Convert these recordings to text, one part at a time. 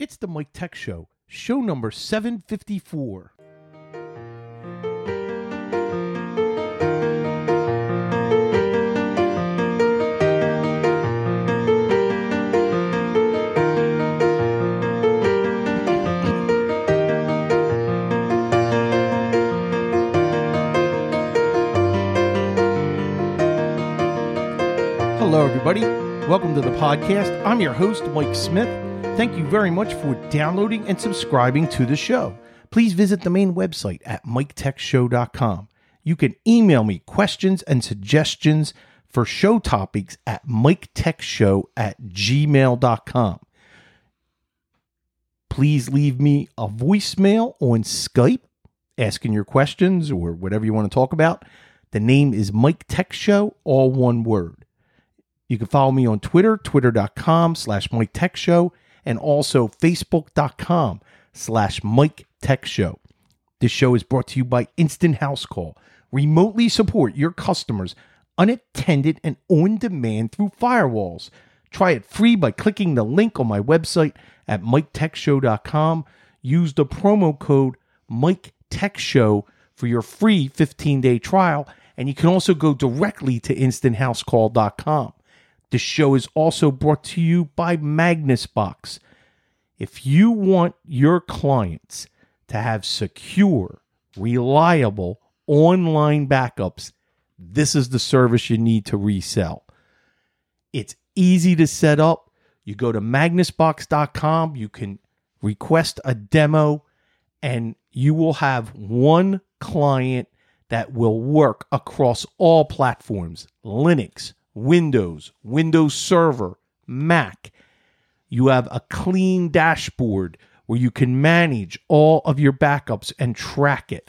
It's the Mike Tech Show, show number 754. Hello, everybody. Welcome to the podcast. I'm your host, Mike Smith. Thank you very much for downloading and subscribing to the show. Please visit the main website at miketechshow.com. You can email me questions and suggestions for show topics at miketechshow@gmail.com. Please leave me a voicemail on Skype asking your questions or whatever you want to talk about. The name is Mike Tech Show, all one word. You can follow me on Twitter, twitter.com/Mike Tech Show, and also facebook.com/Mike Tech Show. This show is brought to you by Instant House Call. Remotely support your customers unattended and on demand through firewalls. Try it free by clicking the link on my website at miketechshow.com. Use the promo code Mike Tech Show for your free 15-day trial, and you can also go directly to instanthousecall.com. This show is also brought to you by MagnusBox. If you want your clients to have secure, reliable online backups, this is the service you need to resell. It's easy to set up. You go to magnusbox.com, you can request a demo, and you will have one client that will work across all platforms: Linux, Windows, Windows Server, Mac. You have a clean dashboard where you can manage all of your backups and track it.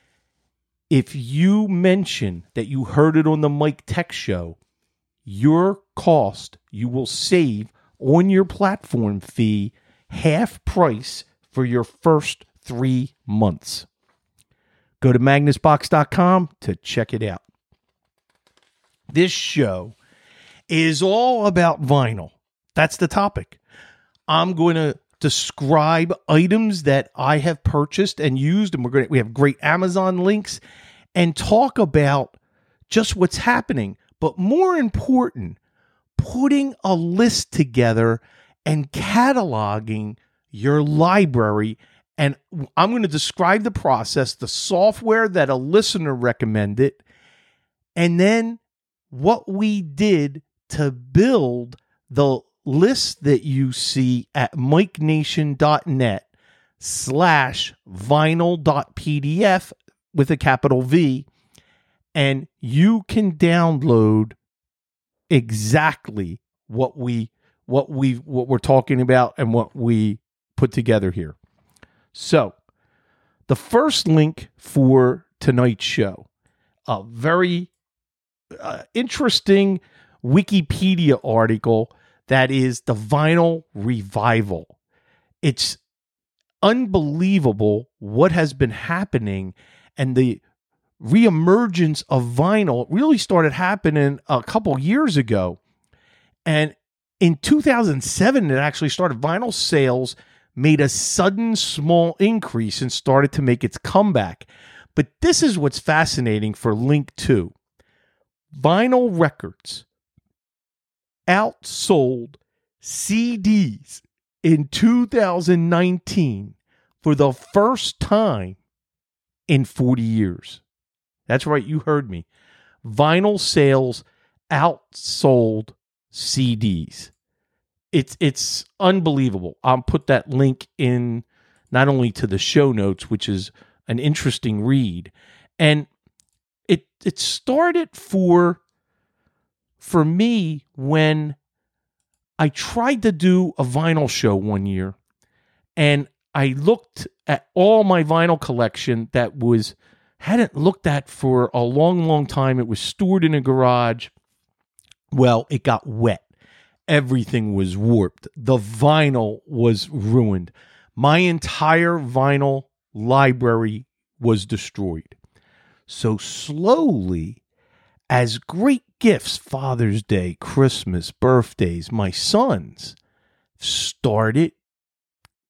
If you mention that you heard it on the Mike Tech Show, your cost, you will save on your platform fee half price for your first 3 months. Go to magnusbox.com to check it out. This show is all about vinyl. That's the topic. I'm going to describe items that I have purchased and used, and we have great Amazon links, and talk about just what's happening. But more important, putting a list together and cataloging your library. And I'm going to describe the process, the software that a listener recommended, and then what we did to build the list that you see at MikeNation.net/vinyl.pdf with a capital V. And you can download exactly what we're talking about and what we put together here. So, the first link for tonight's show, a very interesting Wikipedia article that is the vinyl revival. It's unbelievable what has been happening, and the reemergence of vinyl really started happening a couple years ago. And in 2007, it actually started. Vinyl sales made a sudden small increase and started to make its comeback. But this is what's fascinating for link 2. Vinyl records outsold CDs in 2019 for the first time in 40 years. That's right, you heard me. Vinyl sales outsold CDs. It's unbelievable. I'll put that link in not only to the show notes, which is an interesting read, and it started for me when I tried to do a vinyl show one year, and I looked at all my vinyl collection that hadn't looked at for a long, long time. It was stored in a garage. Well, it got wet. Everything was warped. The vinyl was ruined. My entire vinyl library was destroyed. So slowly, as great gifts, Father's Day, Christmas, birthdays, my sons started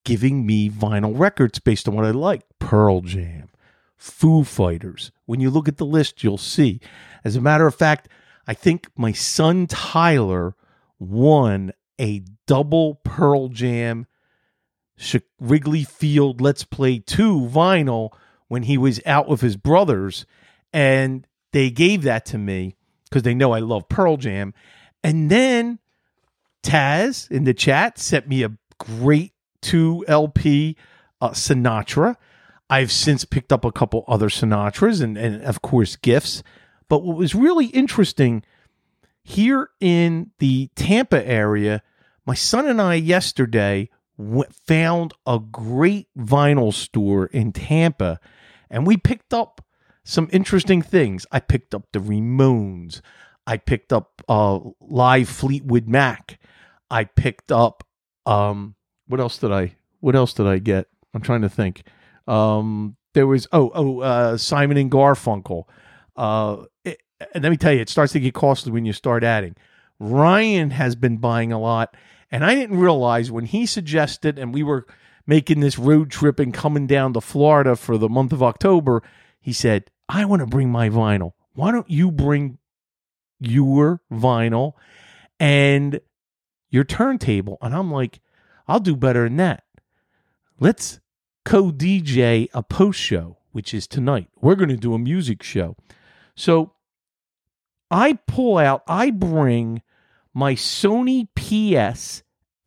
giving me vinyl records based on what I like. Pearl Jam, Foo Fighters. When you look at the list, you'll see. As a matter of fact, I think my son Tyler won a double Pearl Jam Wrigley Field Let's Play 2 vinyl when he was out with his brothers, and they gave that to me because they know I love Pearl Jam. And then Taz in the chat sent me a great 2 LP Sinatra. I've since picked up a couple other Sinatras and of course gifts. But what was really interesting here in the Tampa area, my son and I yesterday found a great vinyl store in Tampa, and we picked up some interesting things. I picked up the Ramones. I picked up live Fleetwood Mac. I picked up what else did I get? I'm trying to think. There was Simon and Garfunkel. And let me tell you, it starts to get costly when you start adding. Ryan has been buying a lot, and I didn't realize when he suggested, and we were making this road trip and coming down to Florida for the month of October, he said, I want to bring my vinyl. Why don't you bring your vinyl and your turntable? And I'm like, I'll do better than that. Let's co-DJ a post show, which is tonight. We're going to do a music show. So I bring my Sony PS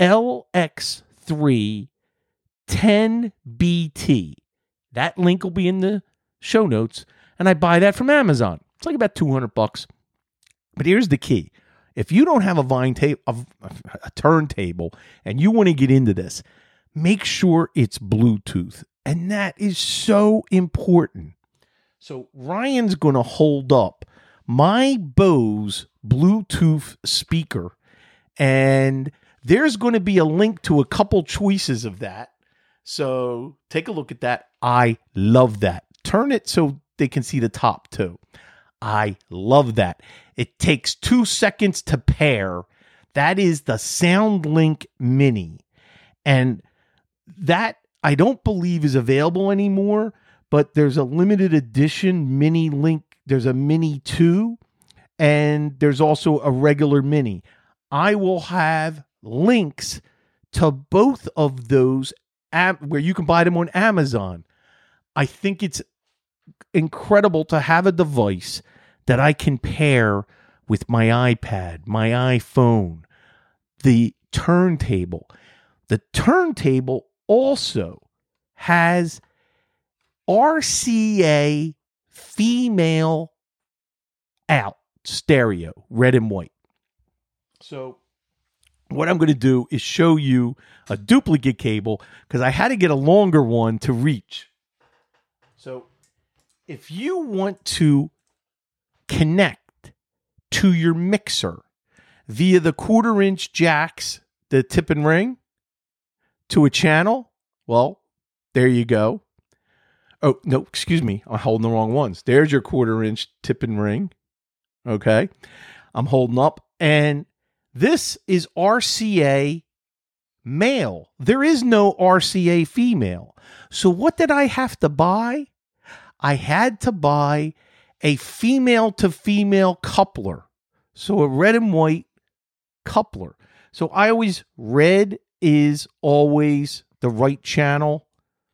LX3 10BT. That link will be in the show notes. And I buy that from Amazon. It's like about $200. But here's the key. If you don't have a turntable and you want to get into this, make sure it's Bluetooth. And that is so important. So Ryan's going to hold up my Bose Bluetooth speaker, and there's going to be a link to a couple choices of that. So take a look at that. I love that. Turn it so they can see the top too. I love that. It takes 2 seconds to pair. That is the SoundLink Mini. And that I don't believe is available anymore, but there's a limited edition Mini Link. There's a Mini 2, and there's also a regular Mini. I will have links to both of those where you can buy them on Amazon. I think it's incredible to have a device that I can pair with my iPad, my iPhone, the turntable. The turntable also has RCA female out stereo, red and white. So what I'm going to do is show you a duplicate cable because I had to get a longer one to reach. So if you want to connect to your mixer via the 1/4-inch jacks, the tip and ring, to a channel, well, there you go. Oh, no, excuse me. I'm holding the wrong ones. There's your 1/4-inch tip and ring. Okay. I'm holding up. And this is RCA male. There is no RCA female. So what did I have to buy? I had to buy a female to female coupler. So a red and white coupler. So red is always the right channel.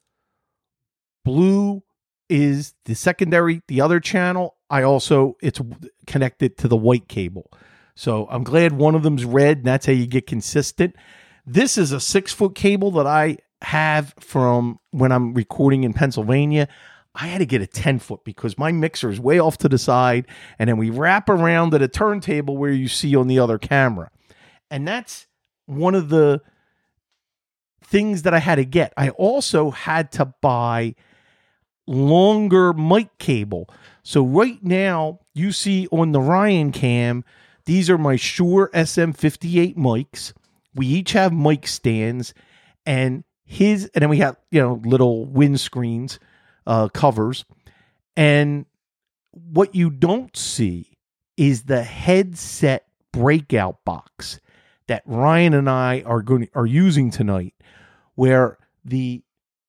Blue is the secondary, the other channel. It's connected to the white cable. So I'm glad one of them's red, and that's how you get consistent. This is a 6-foot cable that I have from when I'm recording in Pennsylvania. I had to get a 10-foot because my mixer is way off to the side, and then we wrap around at a turntable where you see on the other camera. And that's one of the things that I had to get. I also had to buy longer mic cable. So right now, you see on the Ryan cam, these are my Shure SM58 mics. We each have mic stands, and then we have, little windscreens, covers. And what you don't see is the headset breakout box that Ryan and I are using tonight, where the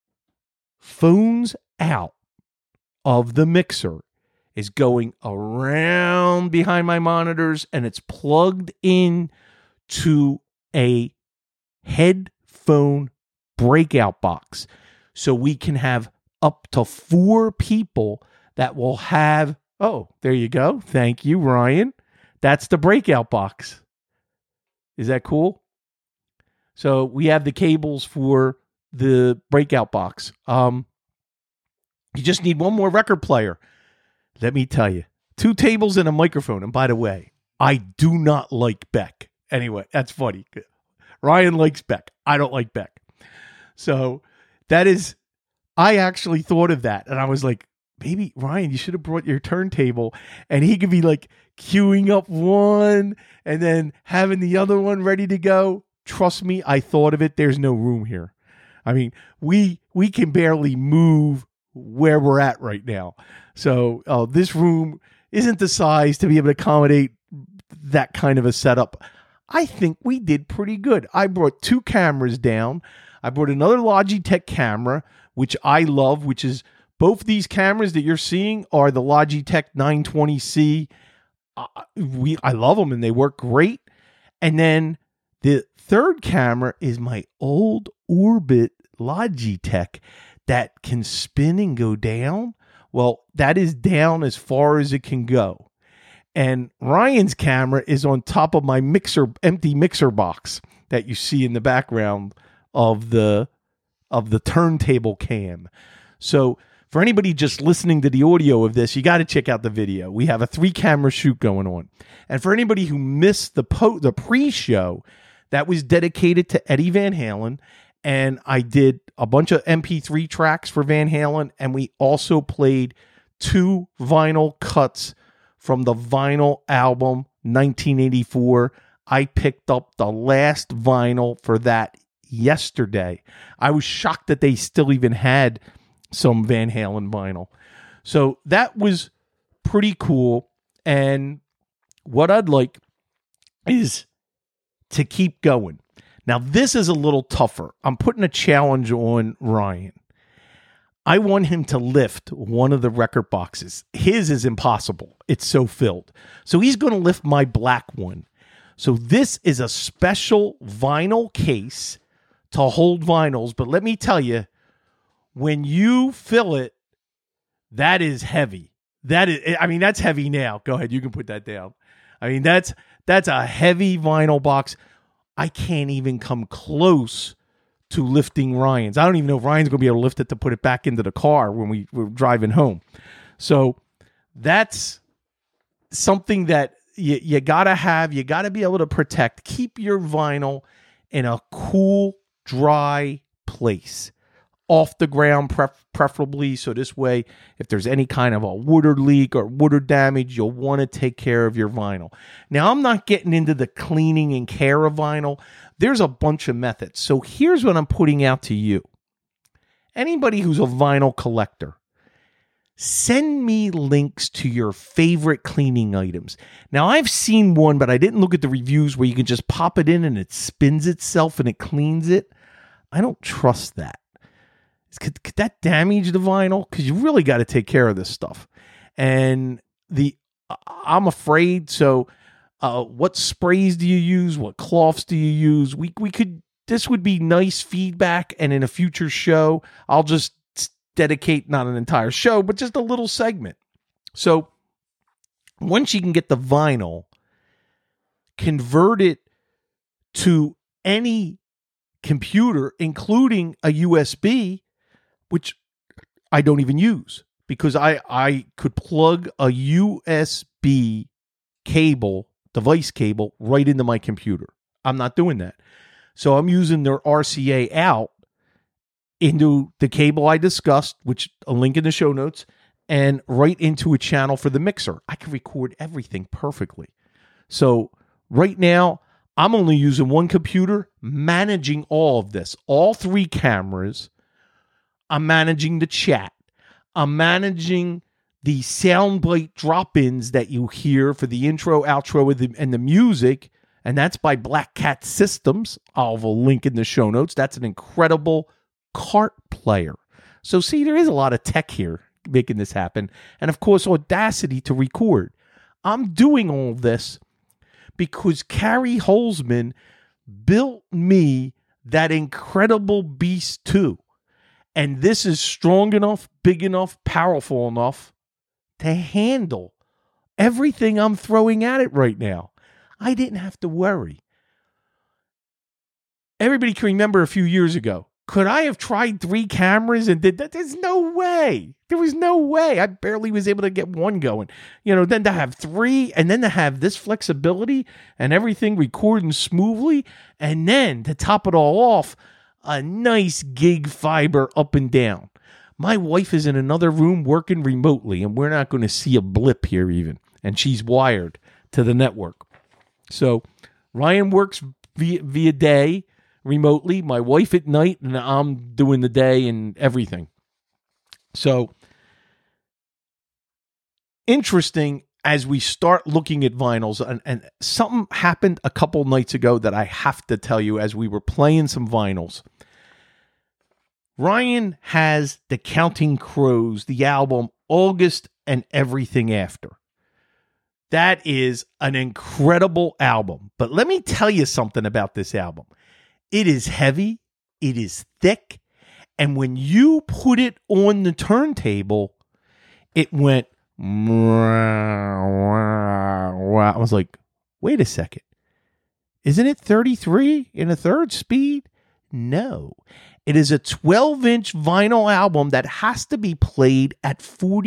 phones out of the mixer is going around behind my monitors, and it's plugged in to a headphone breakout box. So we can have up to 4 people that will have, oh, there you go. Thank you, Ryan. That's the breakout box. Is that cool? So we have the cables for the breakout box. You just need one more record player. Let me tell you, 2 tables and a microphone. And by the way, I do not like Beck. Anyway, that's funny. Ryan likes Beck. I don't like Beck. So that is, I actually thought of that. And I was like, maybe Ryan, you should have brought your turntable, and he could be like queuing up one and then having the other one ready to go. Trust me, I thought of it. There's no room here. I mean, we can barely move where we're at right now. So this room isn't the size to be able to accommodate that kind of a setup. I think we did pretty good. I brought 2 cameras down. I brought another Logitech camera, which I love, which is both these cameras that you're seeing are the Logitech 920C. I love them and they work great. And then the third camera is my old Orbit Logitech that can spin and go down. Well, that is down as far as it can go. And Ryan's camera is on top of my empty mixer box that you see in the background of the turntable cam. So for anybody just listening to the audio of this, you got to check out the video. We have a 3-camera shoot going on. And for anybody who missed the pre-show, that was dedicated to Eddie Van Halen. And I did a bunch of MP3 tracks for Van Halen. And we also played 2 vinyl cuts from the vinyl album 1984. I picked up the last vinyl for that yesterday. I was shocked that they still even had some Van Halen vinyl. So that was pretty cool. And what I'd like is to keep going. Now, this is a little tougher. I'm putting a challenge on Ryan. I want him to lift one of the record boxes. His is impossible. It's so filled. So he's going to lift my black one. So this is a special vinyl case to hold vinyls. But let me tell you, when you fill it, that is heavy. That's heavy now. Go ahead. You can put that down. I mean, that's a heavy vinyl box. I can't even come close to lifting Ryan's. I don't even know if Ryan's going to be able to lift it to put it back into the car when we're driving home. So that's something that you got to have. You got to be able to protect. Keep your vinyl in a cool, dry place. Off the ground, preferably. So this way, if there's any kind of a water leak or water damage, you'll want to take care of your vinyl. Now, I'm not getting into the cleaning and care of vinyl. There's a bunch of methods. So here's what I'm putting out to you. Anybody who's a vinyl collector, send me links to your favorite cleaning items. Now, I've seen one, but I didn't look at the reviews where you can just pop it in and it spins itself and it cleans it. I don't trust that. Could that damage the vinyl? Because you really got to take care of this stuff. And I'm afraid. So what sprays do you use? What cloths do you use? This would be nice feedback. And in a future show, I'll just dedicate not an entire show, but just a little segment. So once you can get the vinyl, convert it to any computer, including a USB, which I don't even use because I could plug a USB cable, device cable, right into my computer. I'm not doing that. So I'm using their RCA out into the cable I discussed, which a link in the show notes, and right into a channel for the mixer. I can record everything perfectly. So right now, I'm only using one computer, managing all of this, all 3 cameras. I'm managing the chat. I'm managing the soundbite drop-ins that you hear for the intro, outro, and the music. And that's by Black Cat Systems. I'll have a link in the show notes. That's an incredible Cart Player. So see, there is a lot of tech here making this happen. And of course, Audacity to record. I'm doing all this because Carrie Holzman built me that incredible beast too. And this is strong enough, big enough, powerful enough to handle everything I'm throwing at it right now. I didn't have to worry. Everybody can remember a few years ago. Could I have tried 3 cameras and did that? There's no way. There was no way. I barely was able to get one going. Then to have 3 and then to have this flexibility and everything recording smoothly. And then to top it all off, a nice gig fiber up and down. My wife is in another room working remotely, and we're not going to see a blip here even. And she's wired to the network. So Ryan works via day remotely, my wife at night, and I'm doing the day and everything. So interesting as we start looking at vinyls, and something happened a couple nights ago that I have to tell you as we were playing some vinyls. Ryan has the Counting Crows, the album August and Everything After. That is an incredible album. But let me tell you something about this album. It is heavy, it is thick, and when you put it on the turntable, it went, I was like, wait a second. Isn't it 33 in a third speed? No. It is a 12-inch vinyl album that has to be played at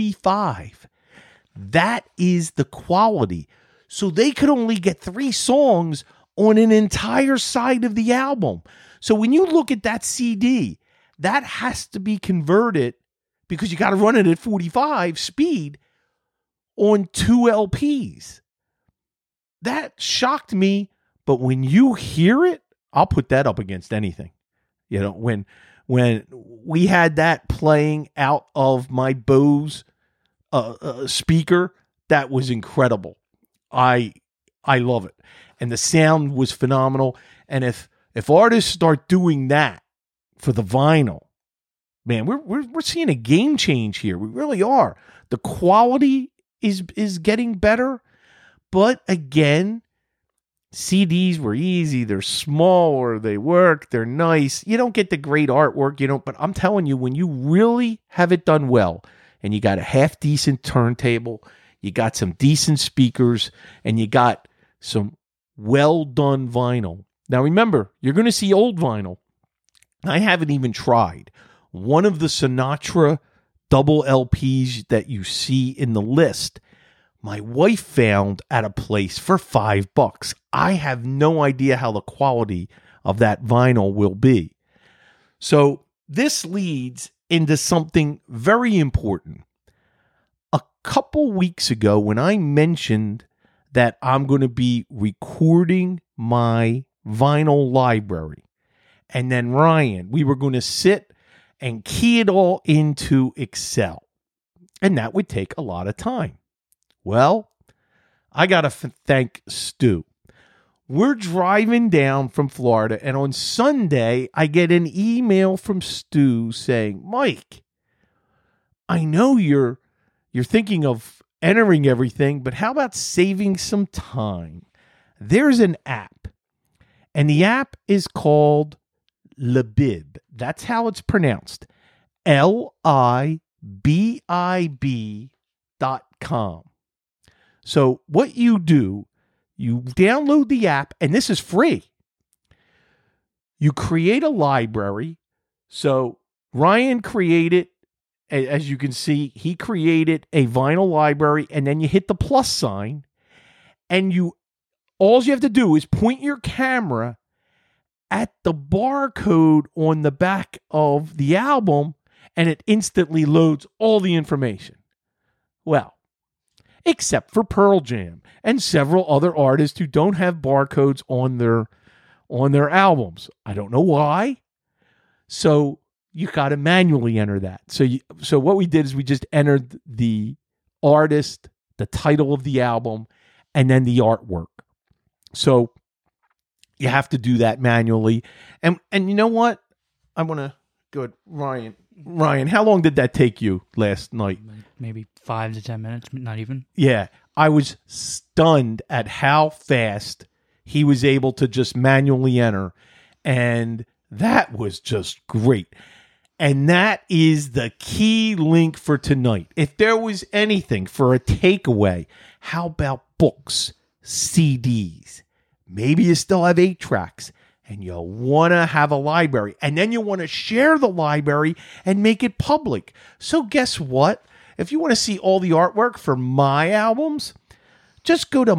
45. That is the quality. So they could only get 3 songs on an entire side of the album. So when you look at that CD, that has to be converted because you got to run it at 45 speed on 2 LPs. That shocked me, but when you hear it, I'll put that up against anything. When we had that playing out of my Bose speaker, that was incredible. I love it. And the sound was phenomenal. And if artists start doing that for the vinyl, man, we're seeing a game change here. We really are. The quality is getting better. But again, CDs were easy. They're smaller. They work. They're nice. You don't get the great artwork, but I'm telling you, when you really have it done well and you got a half decent turntable, you got some decent speakers, and you got some well done vinyl. Now remember, you're going to see old vinyl. I haven't even tried. One of the Sinatra double LPs that you see in the list, my wife found at a place for $5. I have no idea how the quality of that vinyl will be. So this leads into something very important. A couple weeks ago, when I mentioned that I'm going to be recording my vinyl library, and then Ryan, we were going to sit and key it all into Excel, and that would take a lot of time. Well, I got to thank Stu. We're driving down from Florida, and on Sunday, I get an email from Stu saying, Mike, I know you're thinking of entering everything, but how about saving some time? There's an app, and the app is called Libib. That's how it's pronounced. LIBIB.com. So what you do, you download the app, and this is free. You create a library. So Ryan created, as you can see, he created a vinyl library, and then you hit the plus sign, and all you have to do is point your camera at the barcode on the back of the album, and it instantly loads all the information. Well, except for Pearl Jam and several other artists who don't have barcodes on their albums. I don't know why. So you got to manually enter that. So what we did is we just entered the artist, the title of the album, and then the artwork. So you have to do that manually. And you know what? I want to Good. Ryan, how long did that take you last night? Maybe 5 to 10 minutes, not even. Yeah. I was stunned at how fast he was able to just manually enter. And that was just great. And that is the key link for tonight. If there was anything for a takeaway, how about books, CDs? Maybe you still have 8 tracks and you want to have a library. And then you want to share the library and make it public. So guess what? If you want to see all the artwork for my albums, just go to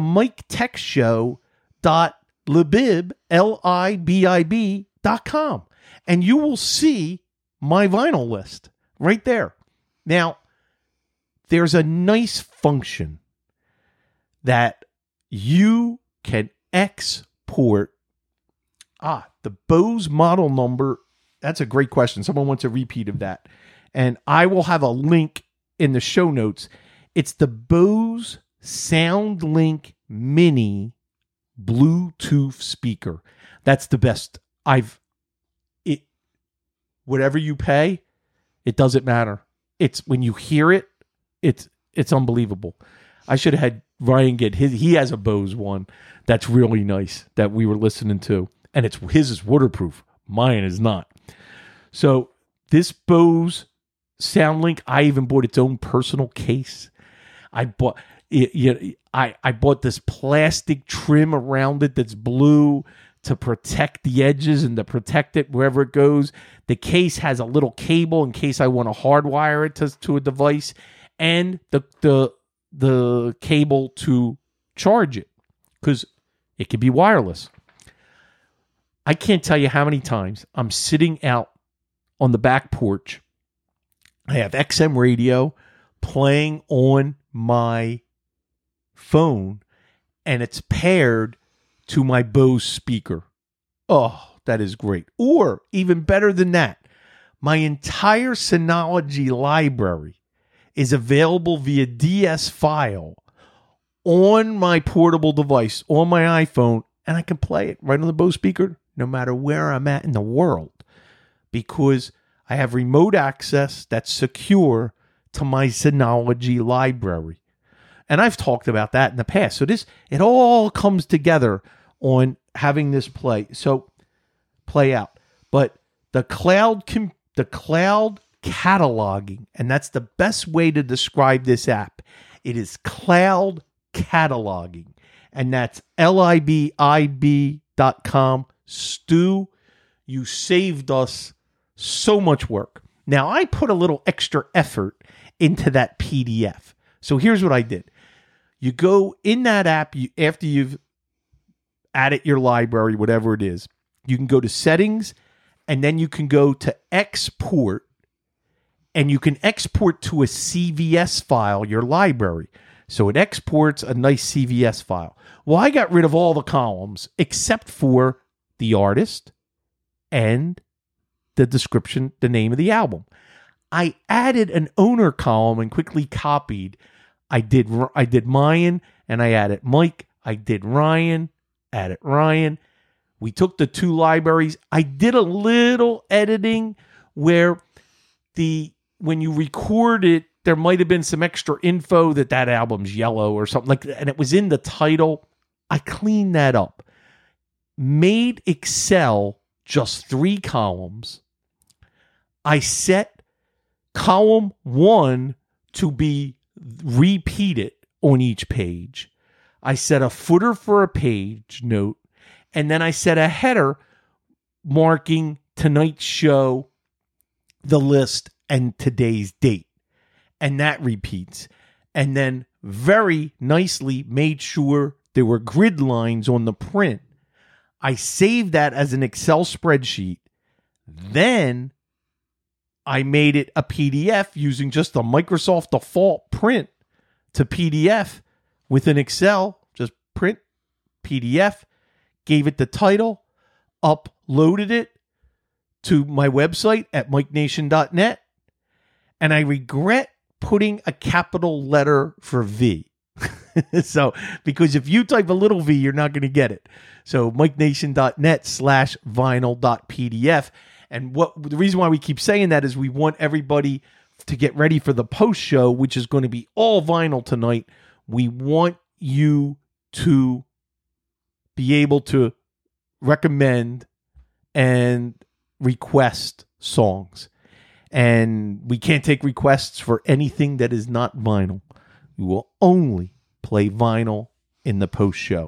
miketechshow.libib.com and you will see my vinyl list right there. Now, there's a nice function that you can export. The Bose model number. That's a great question. Someone wants a repeat of that. And I will have a link in the show notes. It's the Bose SoundLink Mini Bluetooth speaker. That's the best. Whatever you pay, it doesn't matter. It's when you hear it, it's unbelievable. I should have had Ryan get his. He has a Bose one that's really nice that we were listening to, and his is waterproof. Mine is not. So this Bose SoundLink, I even bought its own personal case. I bought I bought this plastic trim around it that's blue to protect the edges and to protect it wherever it goes. The case has a little cable in case I want to hardwire it to a device, and the cable to charge it because it can be wireless. I can't tell you how many times I'm sitting out on the back porch. I have XM radio playing on my phone, and it's paired to my Bose speaker. Oh, that is great. Or even better than that, my entire Synology library is available via DS file on my portable device, on my iPhone, and I can play it right on the Bose speaker no matter where I'm at in the world because I have remote access that's secure to my Synology library. And I've talked about that in the past. So it all comes together on having this play out. But the cloud cataloging, and that's the best way to describe this app. It is cloud cataloging, and that's libib.com. Stu, you saved us so much work. Now, I put a little extra effort into that PDF. So here's what I did. You go in that app, after you've added your library, whatever it is, you can go to settings, and then you can go to export, and you can export to a CVS file, your library. So it exports a nice CVS file. Well, I got rid of all the columns except for the artist and the description, the name of the album. I added an owner column and quickly copied. I did Mayan and I added Mike. I did Ryan, added Ryan. We took the 2 libraries. I did a little editing where when you record it, there might have been some extra info that album's yellow or something like that, and it was in the title. I cleaned that up. Made Excel just 3 columns. I set column 1 to be repeated on each page. I set a footer for a page note, and then I set a header marking tonight's show, the list, and today's date. And that repeats. And then very nicely made sure there were grid lines on the print. I saved that as an Excel spreadsheet. Then I made it a PDF using just the Microsoft default print to PDF within Excel. Just print PDF, gave it the title, uploaded it to my website at mikenation.net. And I regret putting a capital letter for V. So, because if you type a little v, you're not going to get it. So, mikenation.net/vinyl.pdf. And the reason why we keep saying that is we want everybody to get ready for the post show, which is going to be all vinyl tonight. We want you to be able to recommend and request songs. And we can't take requests for anything that is not vinyl. We will only play vinyl in the post show.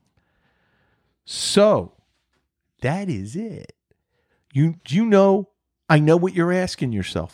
So that is it. You know, I know what you're asking yourself.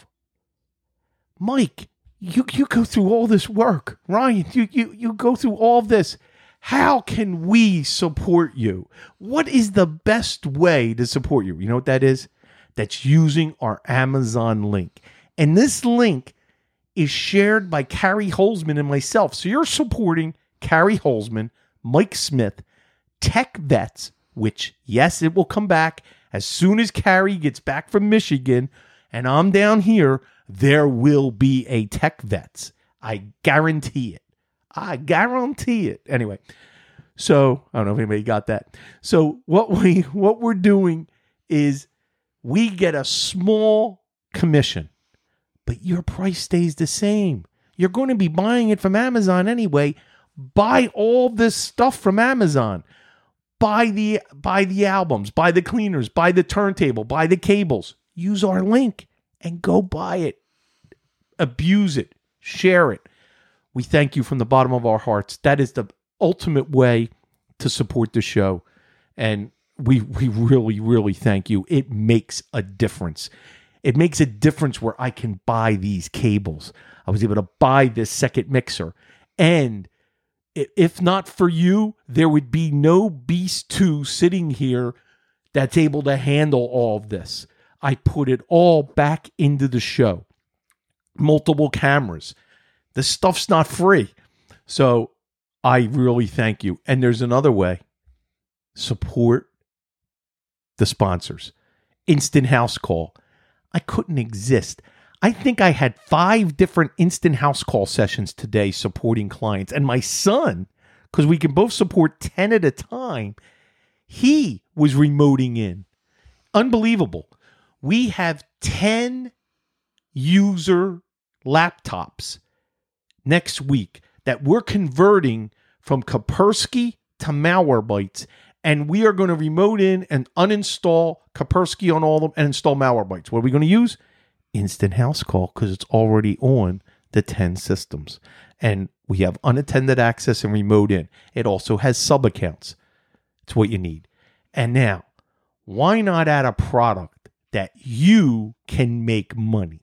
Mike, you go through all this work. Ryan, you go through all this. How can we support you? What is the best way to support you? You know what that is? That's using our Amazon link. And this link is shared by Carrie Holzman and myself. So you're supporting Carrie Holzman, Mike Smith, Tech Vets, which, yes, it will come back as soon as Carrie gets back from Michigan and I'm down here. There will be a Tech Vets. I guarantee it. I guarantee it. Anyway, so I don't know if anybody got that. So what we're doing is we get a small commission, but your price stays the same. You're going to be buying it from Amazon anyway. Buy all this stuff from Amazon. Buy the albums, buy the cleaners, buy the turntable, buy the cables. Use our link and go buy it. Abuse it. Share it. We thank you from the bottom of our hearts. That is the ultimate way to support the show. And we really, really thank you. It makes a difference. It makes a difference where I can buy these cables. I was able to buy this second mixer. And if not for you, there would be no Beast 2 sitting here that's able to handle all of this. I put it all back into the show. Multiple cameras. The stuff's not free. So I really thank you. And there's another way. Support the sponsors. Instant House Call. I couldn't exist. I think I had 5 different instant house call sessions today supporting clients. And my son, because we can both support 10 at a time, he was remoting in. Unbelievable. We have 10 user laptops next week that we're converting from Kaspersky to Malwarebytes. And we are going to remote in and uninstall Kaspersky on all of them and install Malwarebytes. What are we going to use? Instant House Call, because it's already on the 10 systems. And we have unattended access and remote in. It also has sub-accounts. It's what you need. And now, why not add a product that you can make money?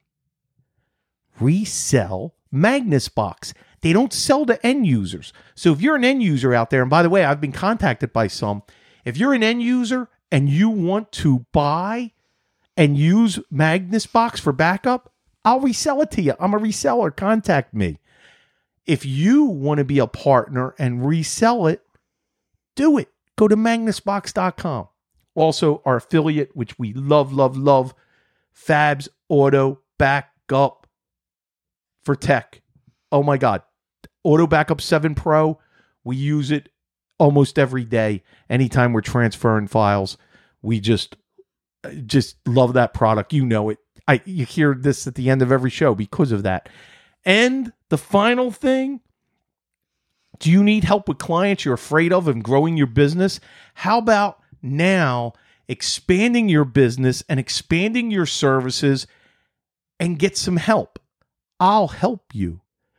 Resell MagnusBox. They don't sell to end users. So if you're an end user out there, and by the way, I've been contacted by some, if you're an end user and you want to buy and use MagnusBox for backup, I'll resell it to you. I'm a reseller. Contact me. If you want to be a partner and resell it, do it. Go to magnusbox.com. Also, our affiliate, which we love, Fabs Auto Backup for tech. Oh my God. Auto Backup 7 Pro, we use it almost every day. Anytime we're transferring files, we just love that product. You know it. You hear this at the end of every show because of that. And the final thing, do you need help with clients you're afraid of and growing your business? How about now expanding your business and expanding your services and get some help? I'll help you.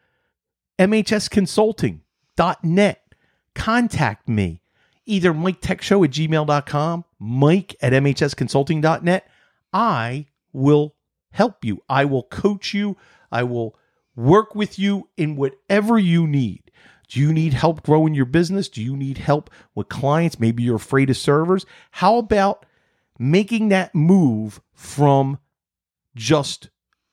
MHSconsulting.net. Contact me. Either MikeTechShow@gmail.com, Mike@MHSconsulting.net. I will help you. I will coach you. I will work with you in whatever you need. Do you need help growing your business? Do you need help with clients? Maybe you're afraid of servers. How about making that move from just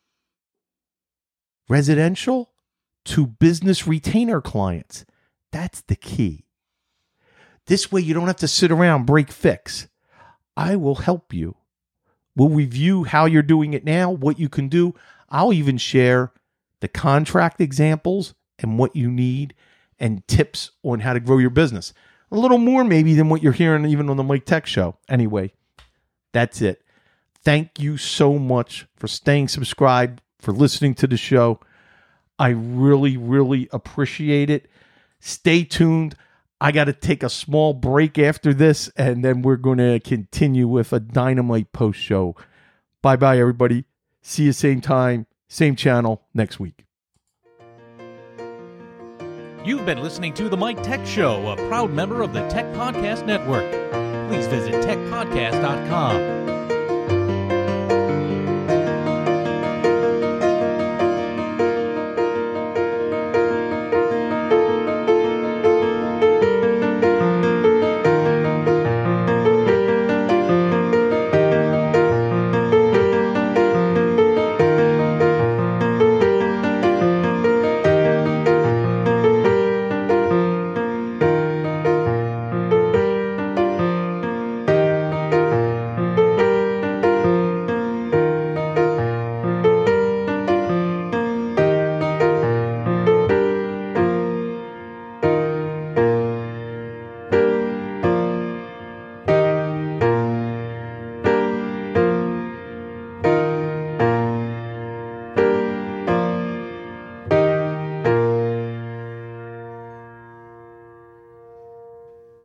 residential to business retainer clients? That's the key. This way you don't have to sit around, break, fix. I will help you. We'll review how you're doing it now, what you can do. I'll even share the contract examples and what you need and tips on how to grow your business. A little more maybe than what you're hearing even on the Mike Tech Show. Anyway, that's it. Thank you so much for staying subscribed, for listening to the show. I really, really appreciate it. Stay tuned. I got to take a small break after this, and then we're going to continue with a Dynamite post show. Bye-bye, everybody. See you same time, same channel next week. You've been listening to The Mike Tech Show, a proud member of the Tech Podcast Network. Please visit techpodcast.com.